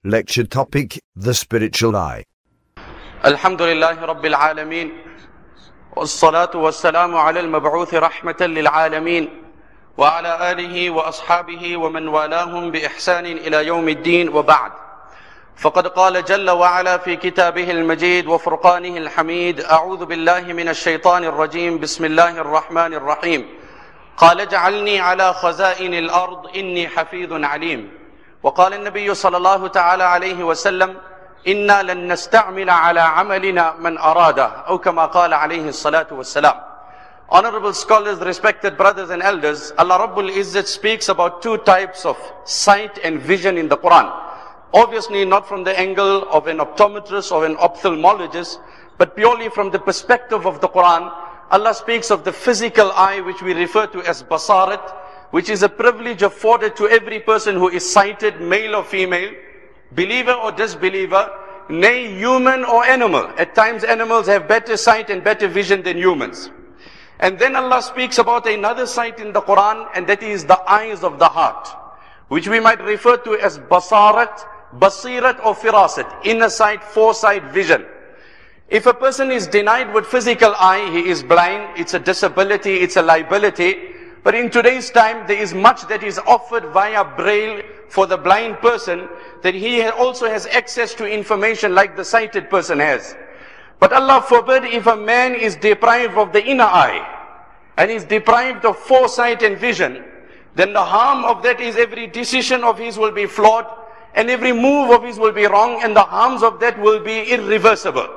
Lecture topic: The Spiritual Eye. Alhamdulillahi Rabbil Alameen. Wassalatu wassalamu ala al-mab'uth rahmatan lil alameen. Wa ala alihi wa ashabihi wa man walahum bi ihsanin ila yawmiddin wa ba'd. فقد قال جل وعلا في كتابه المجيد وفرقانه الحميد: أعوذ بالله من الشيطان الرجيم بسم الله الرحمن الرحيم. قال اجعلني على خزائن الأرض إني حفيظ عليم. وقال النبي صلى الله تعالى عليه وسلم: إنا لن نستعمل على عملنا من أراده، أو كما قال عليه الصلاة والسلام. Honorable scholars, respected brothers and elders, Allah Rabbul Izzat speaks about two types of sight and vision in the Quran. Obviously not from the angle of an optometrist or an ophthalmologist, but purely from the perspective of the Quran. Allah speaks of the physical eye, which we refer to as basarat, which is a privilege afforded to every person who is sighted, male or female, believer or disbeliever, nay, human or animal. At times animals have better sight and better vision than humans. And then Allah speaks about another sight in the Quran, and that is the eyes of the heart, which we might refer to as basarat, basirat or firasat, inner sight, foresight, vision. If a person is denied with physical eye, he is blind, it's a disability, it's a liability. But in today's time, there is much that is offered via braille for the blind person, that he also has access to information like the sighted person has. But Allah forbid, if a man is deprived of the inner eye, and is deprived of foresight and vision, then the harm of that is every decision of his will be flawed, and every move of his will be wrong, and the harms of that will be irreversible.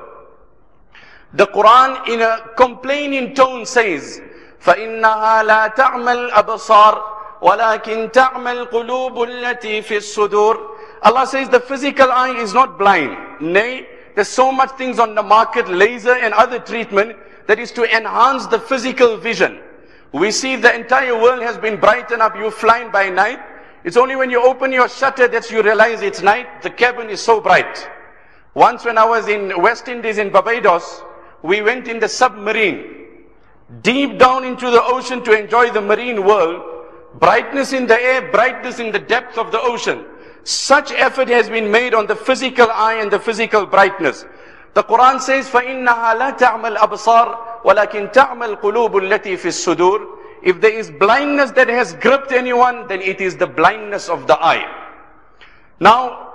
The Quran in a complaining tone says, فَإِنَّهَا لَا تَعْمَى الْأَبْصَارِ وَلَكِنْ تَعْمَى الْقُلُوبُ الَّتِي فِي الصُّدُورِ. Allah says the physical eye is not blind. Nay, there's so much things on the market, laser and other treatment, that is to enhance the physical vision. We see the entire world has been brightened up. You're flying by night. It's only when you open your shutter that you realize it's night. The cabin is so bright. Once when I was in West Indies in Barbados, we went in the submarine, deep down into the ocean to enjoy the marine world. Brightness in the air, brightness in the depth of the ocean. Such effort has been made on the physical eye and the physical brightness. The Quran says, فَإِنَّهَا لَا تَعْمَى الْأَبْصَارِ وَلَكِنْ تَعْمَى الْقُلُوبُ الَّتِي فِي الصُّدُورِ. If there is blindness that has gripped anyone, then it is the blindness of the eye. Now,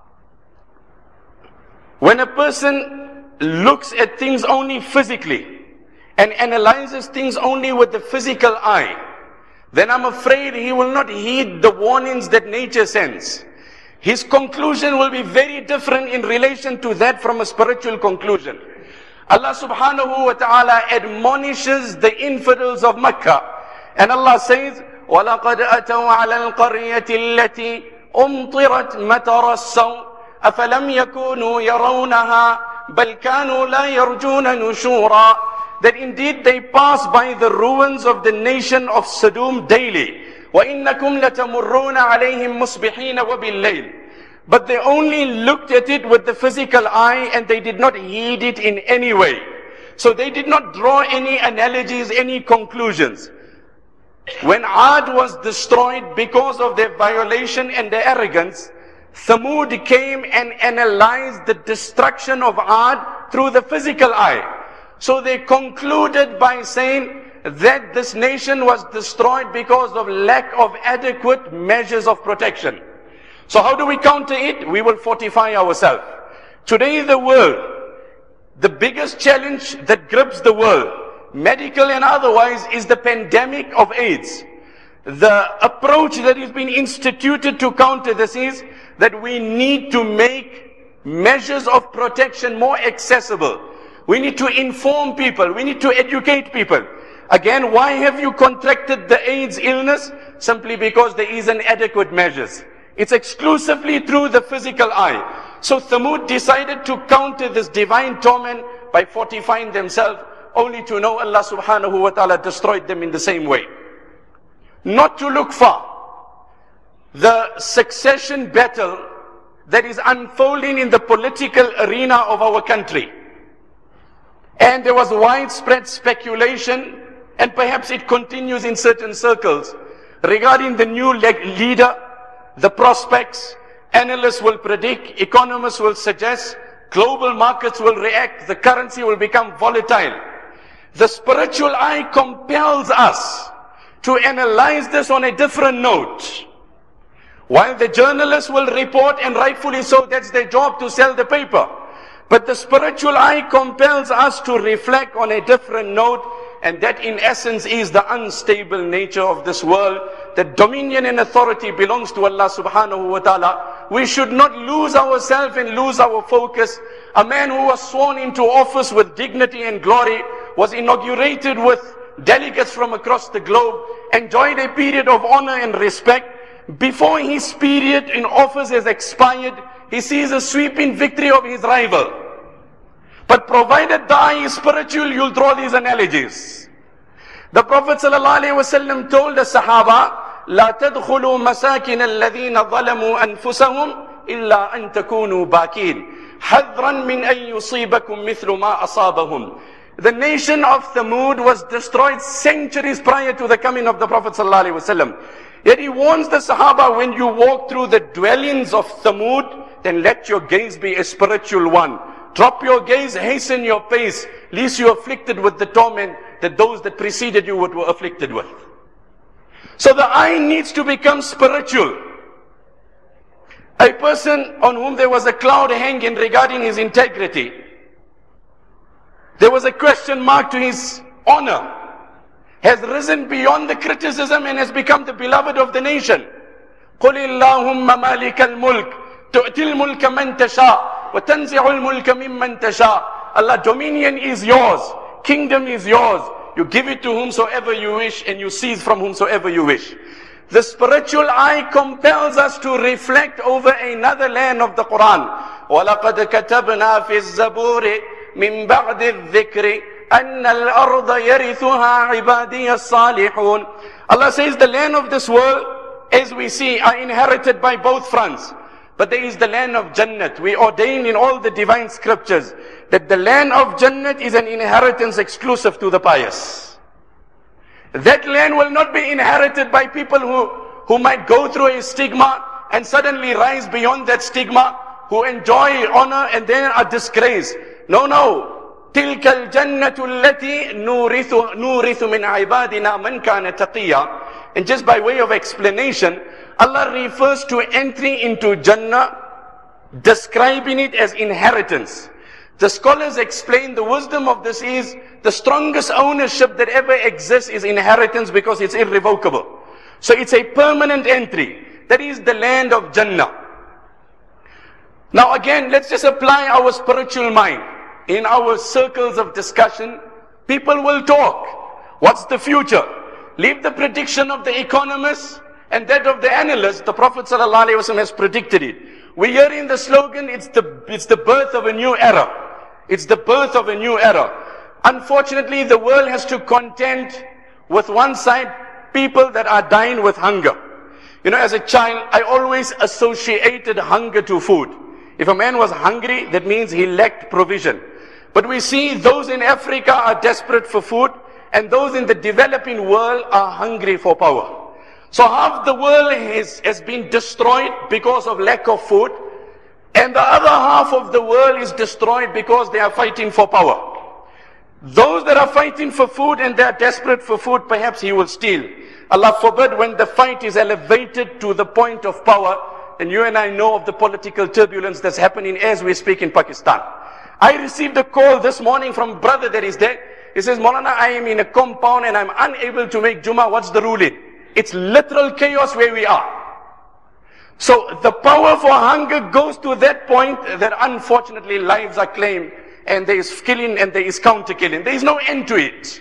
when a person looks at things only physically and analyzes things only with the physical eye, then I'm afraid he will not heed the warnings that nature sends. His conclusion will be very different in relation to that from a spiritual conclusion. Allah subhanahu wa ta'ala admonishes the infidels of Makkah. And Allah says, وَلَقَدْ أَتَوْا عَلَى الْقَرْيَةِ الَّتِي أُمْطِرَتْ مَطَرَ السَّوْءِ أَفَلَمْ يَكُونُوا يَرَوْنَهَا بَلْ كَانُوا لَا يَرْجُونَ نُشُورًا. That indeed they pass by the ruins of the nation of Sodom daily. وَإِنَّكُمْ لَتَمُرُّونَ عَلَيْهِمْ مُصْبِحِينَ وَبِاللَّيْلِ. But they only looked at it with the physical eye, and they did not heed it in any way. So they did not draw any analogies, any conclusions. When Ad was destroyed because of their violation and their arrogance, Thamud came and analyzed the destruction of Ad through the physical eye. So they concluded by saying that this nation was destroyed because of lack of adequate measures of protection. So how do we counter it? We will fortify ourselves. Today the world, the biggest challenge that grips the world, medical and otherwise, is the pandemic of AIDS. The approach that is being instituted to counter this is that we need to make measures of protection more accessible. We need to inform people. We need to educate people. Again, why have you contracted the AIDS illness? Simply because there is inadequate measures. It's exclusively through the physical eye. So Thamud decided to counter this divine torment by fortifying themselves, only to know Allah subhanahu wa ta'ala destroyed them in the same way. Not to look far, the succession battle that is unfolding in the political arena of our country. And there was widespread speculation, and perhaps it continues in certain circles, regarding the new leader, the prospects, Analysts will predict, economists will suggest, global markets will react, the currency will become volatile. The spiritual eye compels us to analyze this on a different note. While the journalists will report, and rightfully so, that's their job to sell the paper. But the spiritual eye compels us to reflect on a different note, and that in essence is the unstable nature of this world. That dominion and authority belongs to Allah subhanahu wa ta'ala. We should not lose ourselves and lose our focus. A man who was sworn into office with dignity and glory, was inaugurated with delegates from across the globe, enjoyed a period of honor and respect. Before his period in office has expired, he sees a sweeping victory of his rival. But provided the eye is spiritual, you'll draw these analogies. The Prophet ﷺ told the Sahaba, لا تدخلوا مساكن الذين ظلموا أنفسهم إلا أن تكونوا باكين حذرا من أن يصيبكم مثل ما أصابهم. The nation of Thamud was destroyed centuries prior to the coming of the Prophet ﷺ. Yet he warns the Sahaba, when you walk through the dwellings of Thamud, then let your gaze be a spiritual one. Drop your gaze, hasten your pace, lest you are afflicted with the torment that those that preceded you were afflicted with. So the eye needs to become spiritual. A person on whom there was a cloud hanging regarding his integrity, there was a question mark to his honor, has risen beyond the criticism and has become the beloved of the nation. قُلِ اللَّهُمَّ مَالِكَ الْمُلْكِ تُؤْتِي الْمُلْكَ مَنْ تَشَاءُ وَتَنْزِعُ الْمُلْكَ مِمَّنْ تَشَاءُ. Allah, dominion is yours, kingdom is yours. You give it to whomsoever you wish, and you seize from whomsoever you wish. The spiritual eye compels us to reflect over another land of the Quran. وَلَقَدْ كَتَبْنَا فِي الزَّبُورِ مِنْ بَعْدِ الذِّكْرِ أَنَّ الْأَرْضَ يَرِثُهَا عِبَادِيَ الصَّالِحُونَ. Allah says the land of this world, as we see, are inherited by both fronts. But there is the land of Jannat. We ordain in all the divine scriptures that the land of Jannat is an inheritance exclusive to the pious. That land will not be inherited by people who might go through a stigma and suddenly rise beyond that stigma, who enjoy honor and then are disgraced. No. تِلْكَ الْجَنَّةُ الَّتِي نُورِثُ مِنْ عِبَادِنَا مَنْ كَانَ تَقِيًّا. And just by way of explanation, Allah refers to entry into Jannah, describing it as inheritance. The scholars explain the wisdom of this is the strongest ownership that ever exists is inheritance, because it's irrevocable. So it's a permanent entry. That is the land of Jannah. Now again, let's just apply our spiritual mind. In our circles of discussion, people will talk. What's the future? Leave the prediction of the economists and that of the analysts. The Prophet ﷺ has predicted it. We hear in the slogan, it's the birth of a new era. It's the birth of a new era. Unfortunately, the world has to contend with one side, people that are dying with hunger. You know, as a child, I always associated hunger to food. If a man was hungry, that means he lacked provision. But we see those in Africa are desperate for food, and those in the developing world are hungry for power. So half the world has been destroyed because of lack of food, and the other half of the world is destroyed because they are fighting for power. Those that are fighting for food and they are desperate for food, perhaps he will steal. Allah forbid, when the fight is elevated to the point of power, and you and I know of the political turbulence that's happening as we speak in Pakistan. I received a call this morning from a brother that is there. He says, Maulana, I am in a compound and I'm unable to make Jummah. What's the ruling? It's literal chaos where we are. So the power for hunger goes to that point that unfortunately lives are claimed, and there is killing and there is counter killing. There is no end to it.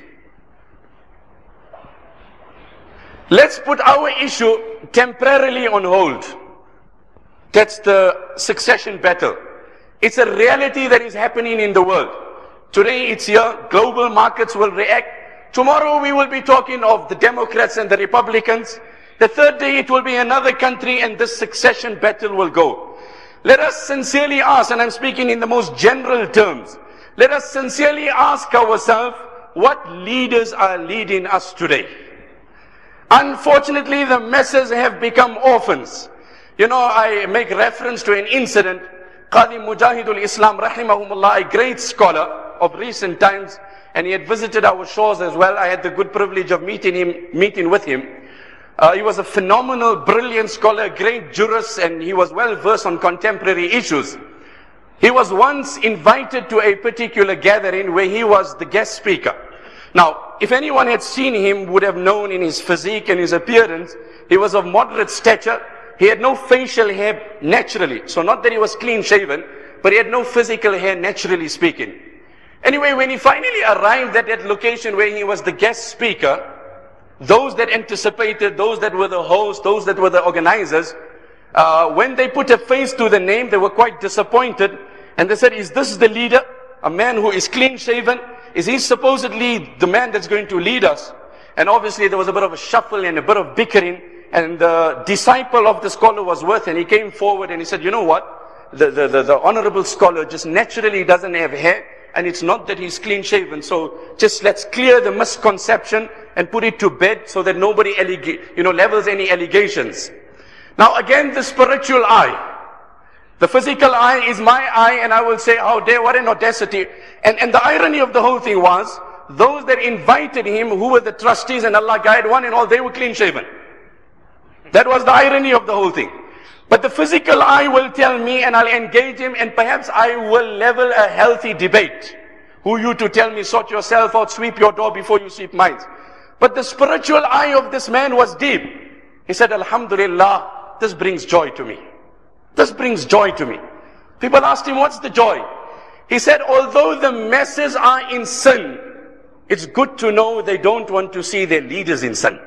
Let's put our issue temporarily on hold. That's the succession battle. It's a reality that is happening in the world. Today it's here, global markets will react. Tomorrow we will be talking of the Democrats and the Republicans. The third day it will be another country, and this succession battle will go. Let us sincerely ask, and I'm speaking in the most general terms, let us sincerely ask ourselves, what leaders are leading us today? Unfortunately, the masses have become orphans. You know, I make reference to an incident. Qadi Mujahidul Islam, rahimahumullah, a great scholar of recent times, and he had visited our shores as well. I had the good privilege of meeting with him. He was a phenomenal, brilliant scholar, a great jurist, and he was well versed on contemporary issues. He was once invited to a particular gathering where he was the guest speaker. Now, if anyone had seen him, would have known in his physique and his appearance, he was of moderate stature. He had no facial hair naturally. So not that he was clean shaven, but he had no physical hair naturally speaking. Anyway, when he finally arrived at that location where he was the guest speaker, those that anticipated, those that were the hosts, those that were the organizers, when they put a face to the name, they were quite disappointed. And they said, is this the leader? A man who is clean shaven? Is he supposedly the man that's going to lead us? And obviously there was a bit of a shuffle and a bit of bickering. And the disciple of the scholar was with, and he came forward and he said, you know what? The honorable scholar just naturally doesn't have hair, and it's not that he's clean shaven. So just let's clear the misconception and put it to bed so that nobody levels any allegations. Now again, the spiritual eye. The physical eye is my eye, and I will say, how dare, what an audacity. And the irony of the whole thing was, those that invited him, who were the trustees, and Allah guide one and all, they were clean shaven. That was the irony of the whole thing. But the physical eye will tell me, and I'll engage him, and perhaps I will level a healthy debate. Who you to tell me, sort yourself out, sweep your door before you sweep mine. But the spiritual eye of this man was deep. He said, Alhamdulillah, this brings joy to me. This brings joy to me. People asked him, what's the joy? He said, although the masses are in sin, it's good to know they don't want to see their leaders in sin.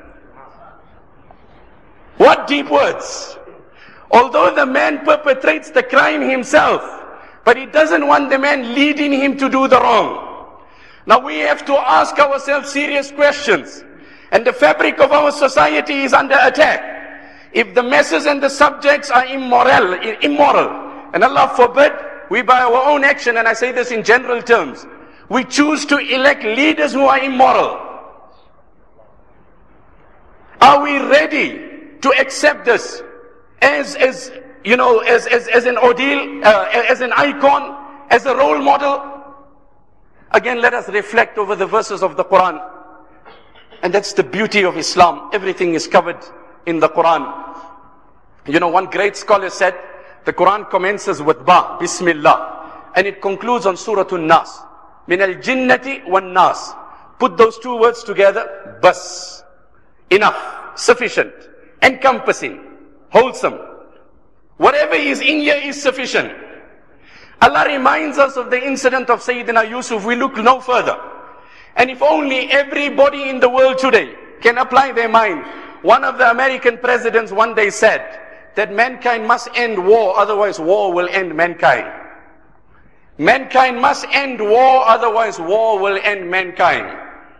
What deep words. Although the man perpetrates the crime himself, but he doesn't want the man leading him to do the wrong. Now we have to ask ourselves serious questions. And the fabric of our society is under attack. If the masses and the subjects are immoral, and Allah forbid, we by our own action, and I say this in general terms, we choose to elect leaders who are immoral. Are we ready to accept this as an ordeal, as an icon, as a role model? Again, let us reflect over the verses of the Quran. And that's the beauty of Islam. Everything is covered in the Quran. You know, one great scholar said, the Quran commences with Ba, Bismillah, and it concludes on Surah An-Nas. Min al-jinnati wan-nas. Put those two words together, bas. Enough, sufficient, encompassing, wholesome. Whatever is in here is sufficient. Allah reminds us of the incident of Sayyidina Yusuf. We look no further. And if only everybody in the world today can apply their mind. One of the American presidents one day said that mankind must end war, otherwise war will end mankind. Mankind must end war, otherwise war will end mankind.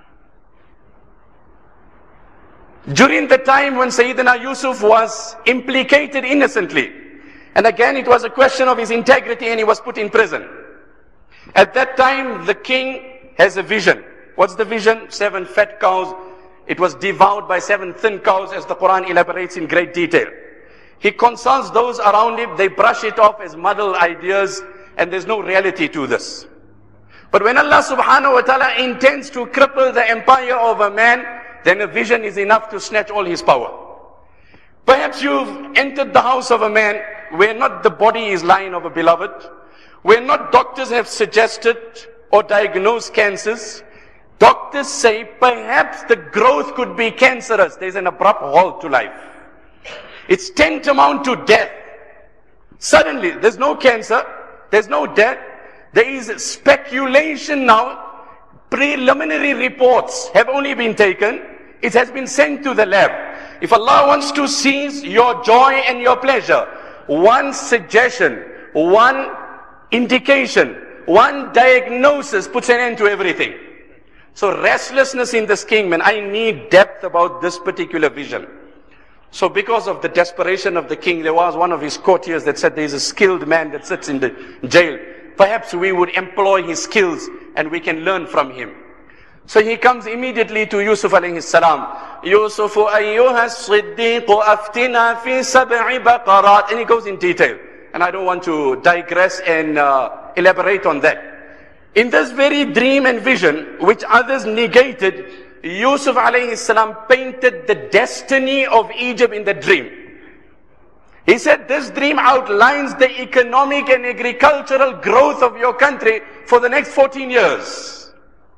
During the time when Sayyidina Yusuf was implicated innocently, and again it was a question of his integrity, and he was put in prison. At that time the king has a vision. What's the vision? 7 fat cows. It was devoured by 7 thin cows, as the Quran elaborates in great detail. He consults those around him, they brush it off as muddled ideas, and there's no reality to this. But when Allah subhanahu wa ta'ala intends to cripple the empire of a man, then a vision is enough to snatch all his power. Perhaps you've entered the house of a man where not the body is lying of a beloved, where not doctors have suggested or diagnosed cancers. Doctors say perhaps the growth could be cancerous. There's an abrupt halt to life. It's tantamount to death. Suddenly, there's no cancer, there's no death. There is speculation now. Preliminary reports have only been taken. It has been sent to the lab. If Allah wants to seize your joy and your pleasure, one suggestion, one indication, one diagnosis puts an end to everything. So restlessness in this king, man, I need depth about this particular vision. So because of the desperation of the king, there was one of his courtiers that said, there's a skilled man that sits in the jail. Perhaps we would employ his skills and we can learn from him. So he comes immediately to Yusuf alayhi salam. Yusuf ayyuha as-siddiq aftina fi sab'i baqarat. And he goes in detail. And I don't want to digress and elaborate on that. In this very dream and vision, which others negated, Yusuf alayhi salam painted the destiny of Egypt in the dream. He said, this dream outlines the economic and agricultural growth of your country for the next 14 years.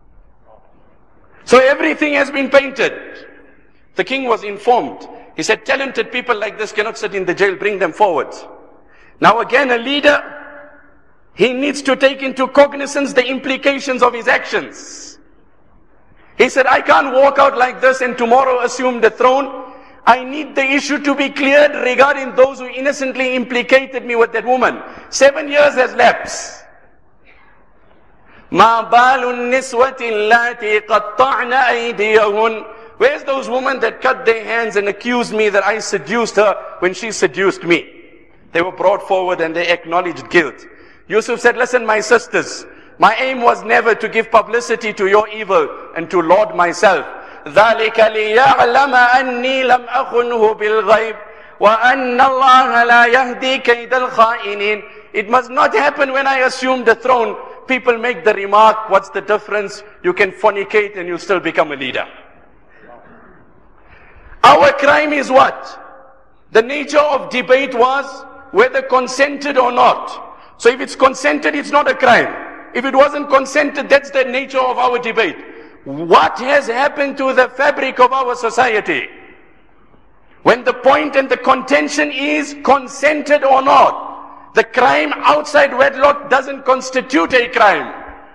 So everything has been painted. The king was informed. He said, talented people like this cannot sit in the jail, bring them forward. Now again, a leader, he needs to take into cognizance the implications of his actions. He said, I can't walk out like this and tomorrow assume the throne. I need the issue to be cleared regarding those who innocently implicated me with that woman. 7 years has lapsed. مَا بَالُ النِّسْوَةِ اللَّاتِي قَطَّعْنَ أَيْدِيَهُنْ. Where's those women that cut their hands and accused me that I seduced her when she seduced me? They were brought forward and they acknowledged guilt. Yusuf said, listen, my sisters, my aim was never to give publicity to your evil and to laud myself. ذَلِكَ لِيَعْلَمَ أَنِّي لَمْ أَخُنْهُ بِالْغَيْبِ وَأَنَّ اللَّهَ لَا يَهْدِي كَيْدَ الْخَائِنِينَ. It must not happen when I assume the throne. People make the remark, what's the difference? You can fornicate and you still become a leader. Our crime is what? The nature of debate was whether consented or not. So if it's consented, it's not a crime. If it wasn't consented, that's the nature of our debate. What has happened to the fabric of our society? When the point and the contention is consented or not, the crime outside wedlock doesn't constitute a crime.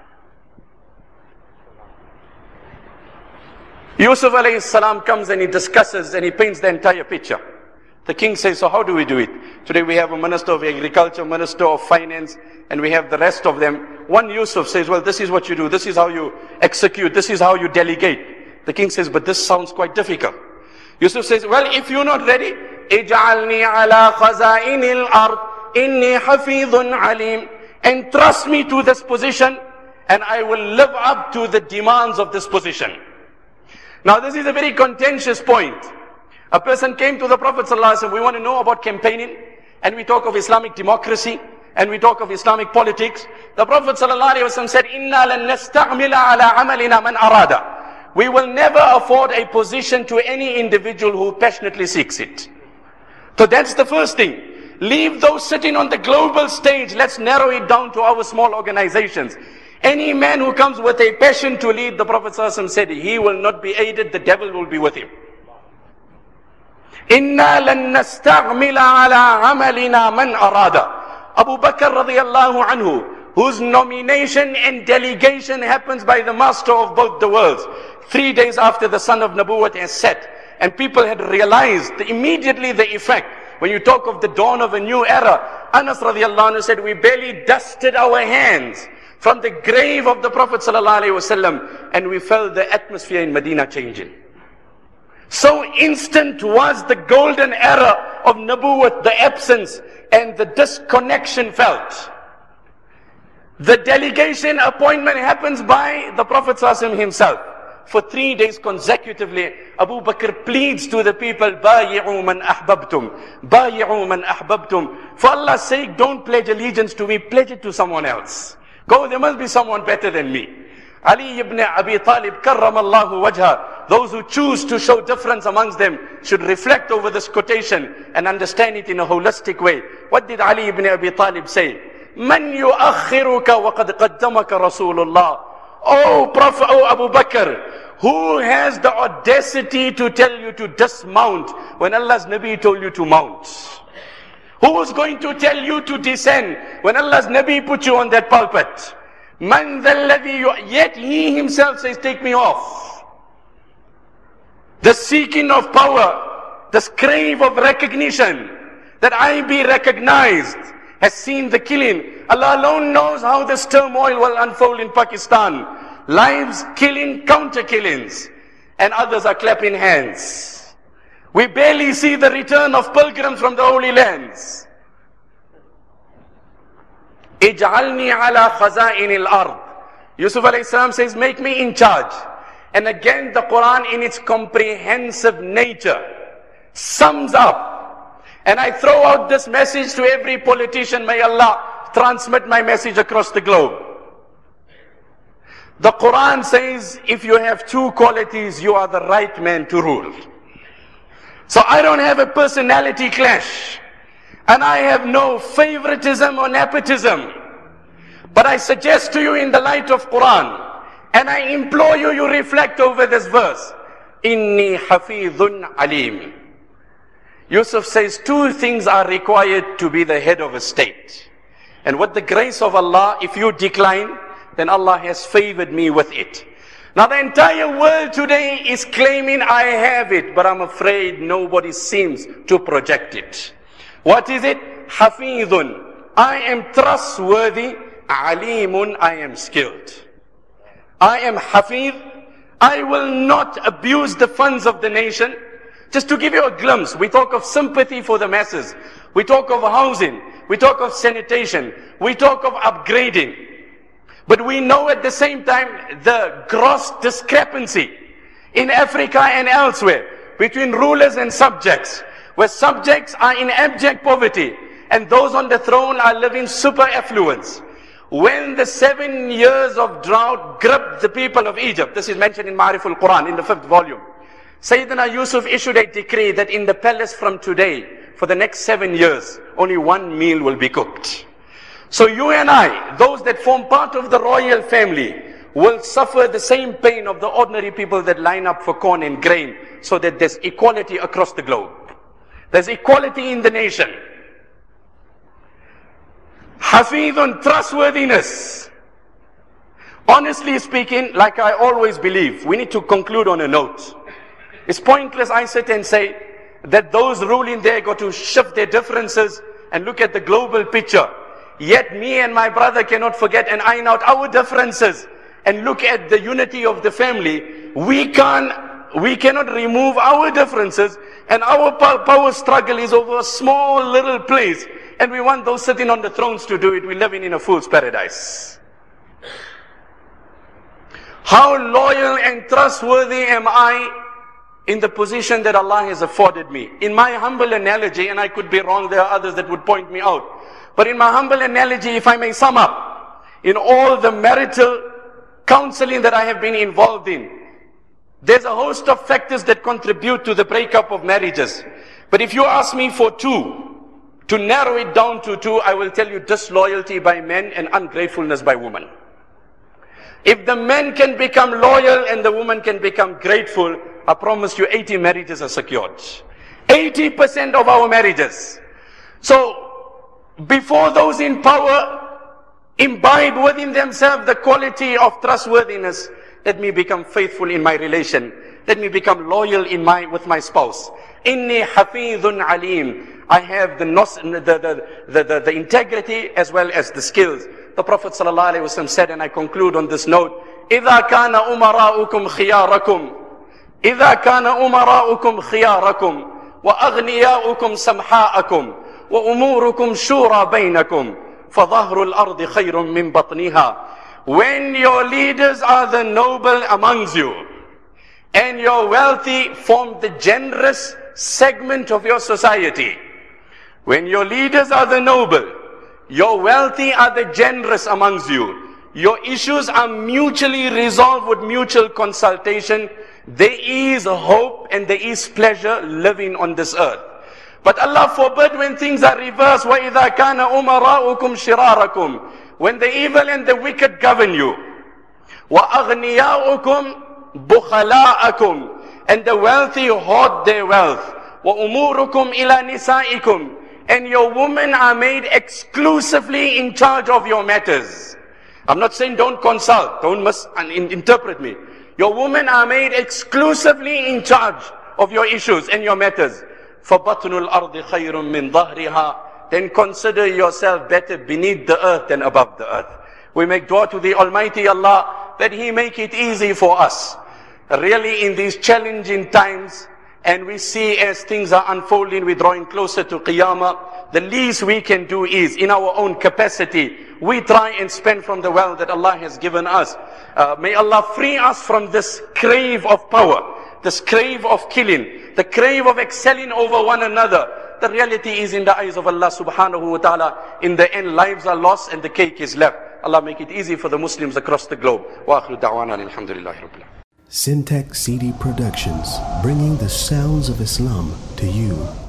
Yusuf alayhi salam comes and he discusses and he paints the entire picture. The king says, so how do we do it? Today we have a minister of agriculture, minister of finance, and we have the rest of them. One Yusuf says, well, this is what you do. This is how you execute. This is how you delegate. The king says, but this sounds quite difficult. Yusuf says, well, if you're not ready, اجعلني على خزائن الأرض إني حفيظ عليم. Entrust me to this position and I will live up to the demands of this position. Now this is a very contentious point. A person came to the Prophet ﷺ, we want to know about campaigning, and we talk of Islamic democracy, and we talk of Islamic politics. The Prophet ﷺ said, إِنَّا لَن نَسْتَعْمِلَ عَلَىٰ عَمَلِنَا مَنْ أَرَادَ. We will never afford a position to any individual who passionately seeks it. So that's the first thing. Leave those sitting on the global stage. Let's narrow it down to our small organizations. Any man who comes with a passion to lead, the Prophet ﷺ said, he will not be aided, the devil will be with him. إِنَّا لَن نَسْتَعْمِلَ عَلَىٰ عَمَلِنَا مَنْ أَرَادَ. Abu Bakr radiyallahu anhu, whose nomination and delegation happens by the master of both the worlds, 3 days after the sun of Nabuwwat has set, and people had realized immediately the effect. When you talk of the dawn of a new era, Anas radiyallahu anhu said, we barely dusted our hands from the grave of the Prophet sallallahu alaihi wasallam, and we felt the atmosphere in Medina changing. So instant was the golden era of Nabuwwat, the absence and the disconnection felt. The delegation appointment happens by the Prophet ﷺ himself. For 3 days consecutively, Abu Bakr pleads to the people, Bayi'u man ahbabtum, Bayi'u man ahbabtum. For Allah's sake, don't pledge allegiance to me, pledge it to someone else. Go, there must be someone better than me. Ali ibn Abi Talib, karramallahu wajha. Those who choose to show difference amongst them should reflect over this quotation and understand it in a holistic way. What did Ali ibn Abi Talib say? Man yu'akhiruka wa qad qaddamaka Rasulullah. Oh Prophet, oh Abu Bakr, who has the audacity to tell you to dismount when Allah's Nabi told you to mount? Who is going to tell you to descend when Allah's Nabi put you on that pulpit? Man dhalladhi, yet he himself says, take me off. The seeking of power, the crave of recognition, that I be recognized, has seen the killing. Allah alone knows how this turmoil will unfold in Pakistan. Lives killing, counter killings, and others are clapping hands. We barely see the return of pilgrims from the Holy Lands. Ij'alni ala khaza'in al-ard. Yusuf alayhi salam says, make me in charge. And again, the Quran in its comprehensive nature sums up. And I throw out this message to every politician. May Allah transmit my message across the globe. The Quran says, if you have two qualities, you are the right man to rule. So I don't have a personality clash. And I have no favoritism or nepotism. But I suggest to you in the light of Quran, and I implore you, you reflect over this verse. Inni hafidhun alim. Yusuf says two things are required to be the head of a state. And with the grace of Allah, if you decline, then Allah has favored me with it. Now the entire world today is claiming I have it, but I'm afraid nobody seems to project it. What is it? Hafidhun. I am trustworthy. Alimun. I am skilled. I am Hafidh. I will not abuse the funds of the nation. Just to give you a glimpse, we talk of sympathy for the masses. We talk of housing. We talk of sanitation. We talk of upgrading. But we know at the same time the gross discrepancy in Africa and elsewhere between rulers and subjects, where subjects are in abject poverty and those on the throne are living super affluence. When the 7 years of drought gripped the people of Egypt, this is mentioned in Ma'arif al-Quran in the 5th volume, Sayyidina Yusuf issued a decree that in the palace from today, for the next 7 years, only one meal will be cooked. So you and I, those that form part of the royal family, will suffer the same pain of the ordinary people that line up for corn and grain, so that there's equality across the globe. There's equality in the nation. Hafidhun, trustworthiness. Honestly speaking, like I always believe, we need to conclude on a note. It's pointless I sit and say that those ruling there got to shift their differences and look at the global picture. Yet me and my brother cannot forget and iron out our differences and look at the unity of the family. We cannot remove our differences, and our power struggle is over a small little place, and we want those sitting on the thrones to do it. We're living in a fool's paradise. How loyal and trustworthy am I in the position that Allah has afforded me? In my humble analogy, and I could be wrong, there are others that would point me out, but in my humble analogy, if I may sum up, in all the marital counseling that I have been involved in, there's a host of factors that contribute to the breakup of marriages. But if you ask me for two, to narrow it down to two, I will tell you disloyalty by men and ungratefulness by women. If the men can become loyal and the woman can become grateful, I promise you 80 marriages are secured. 80% of our marriages. So, before those in power imbibe within themselves the quality of trustworthiness, let me become faithful in my relation. Let me become loyal with my spouse. Inni hafidhun alim. I have the integrity as well as the skills. The Prophet ﷺ said, and I conclude on this note, إِذَا كَانَ أُمَرَاؤُكُمْ خِيَارَكُمْ إِذَا كَانَ أُمَرَاؤُكُمْ خِيَارَكُمْ وَأَغْنِيَاؤُكُمْ سَمْحَاءَكُمْ وَأُمُورُكُمْ شُورَى بَيْنَكُمْ فَظَهْرُ الْأَرْضِ خَيْرٌ مِّن بَطْنِهَا. When your leaders are the noble amongst you, and your wealthy form the generous segment of your society, when your leaders are the noble, your wealthy are the generous amongst you, your issues are mutually resolved with mutual consultation, there is hope and there is pleasure living on this earth. But Allah forbid when things are reversed. وَإِذَا كَانَ أُمَرَاؤُكُمْ شِرَارَكُمْ. When the evil and the wicked govern you. وَأَغْنِيَاؤُكُمْ بُخَلَاءَكُمْ. And the wealthy hoard their wealth. وَأُمُورُكُمْ إِلَى نِسَائِكُمْ. And your women are made exclusively in charge of your matters. I'm not saying don't consult, don't misinterpret me. Your women are made exclusively in charge of your issues and your matters. فَبَطْنُ الْأَرْضِ خَيْرٌ مِّن ظَهْرِهَا. Then consider yourself better beneath the earth than above the earth. We make dua to the Almighty Allah that He make it easy for us. Really in these challenging times, and we see as things are unfolding, we're drawing closer to Qiyamah, the least we can do is, in our own capacity, we try and spend from the wealth that Allah has given us. May Allah free us from this crave of power, this crave of killing, the crave of excelling over one another. The reality is, in the eyes of Allah subhanahu wa ta'ala, in the end lives are lost and the cake is left. Allah make it easy for the Muslims across the globe. Wa akhiru da'wana alhamdulillahi rabbil alamin. Syntax CD Productions, bringing the sounds of Islam to you.